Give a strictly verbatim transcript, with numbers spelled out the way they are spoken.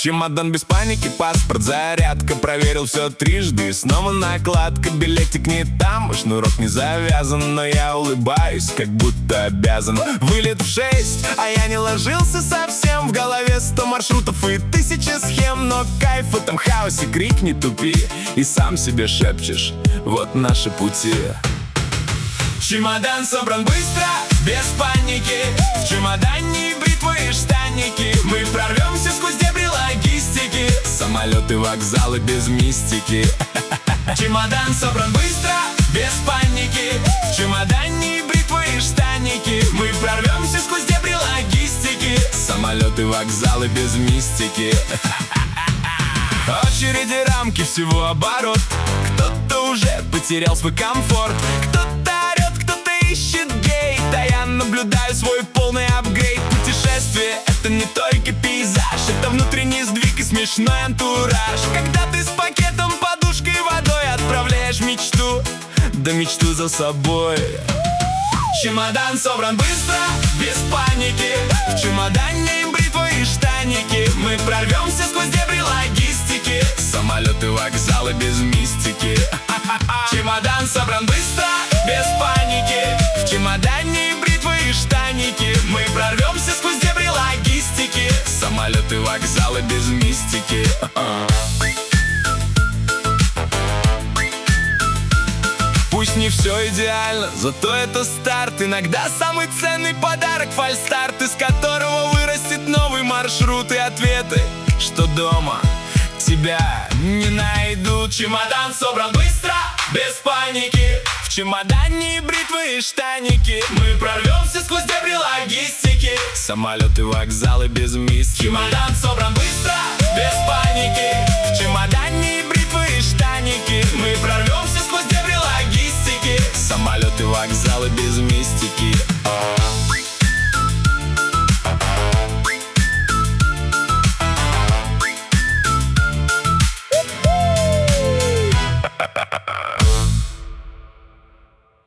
Чемодан без паники, паспорт, зарядка. Проверил все трижды, снова накладка. Билетик не там, шнурок не завязан, но я улыбаюсь, как будто обязан. Вылет в шесть, а я не ложился совсем. В голове сто маршрутов и тысячи схем. Но кайф в этом хаосе, крик не тупи. И сам себе шепчешь, вот наши пути. Чемодан собран быстро, без паники. В чемодане бритвы и штанники. Мы прорвемся сквозь дебри логистики. Самолеты, вокзалы без мистики. Чемодан собран быстро, без паники. В чемодане бритвы и штаники. Мы прорвемся сквозь дебри логистики. Самолеты, вокзалы без мистики. Очереди, рамки, всего оборот. Кто-то уже потерял свой комфорт. Кто-то ищет гейт, а я наблюдаю свой полный апгрейд. Путешествие — это не только пейзаж, это внутренний сдвиг и смешной антураж. Когда ты с пакетом, подушкой и водой отправляешь мечту, да мечту за собой. Чемодан собран быстро, без паники. В чемодане бритвы и штаники. Мы прорвемся сквозь дебри логистики. Самолеты, вокзалы без мистики. Чемодан собран быстро, без паники. В чемодане бритвы и штаники. Мы прорвемся сквозь дебри логистики. Самолеты, вокзалы без мистики. Пусть не все идеально, зато это старт. Иногда самый ценный подарок — фальстарт, из которого вырастет новый маршрут. И ответы, что дома тебя не найдут. Чемодан собран быстро, без паники. В чемодане бритвы и штаники. Мы прорвемся сквозь дебри логистики. Самолеты, вокзалы без мистики. Чемодан собран быстро, без паники. В чемодане бритвы и штаники. Мы прорвемся сквозь дебри логистики. Самолеты, вокзалы без мистики.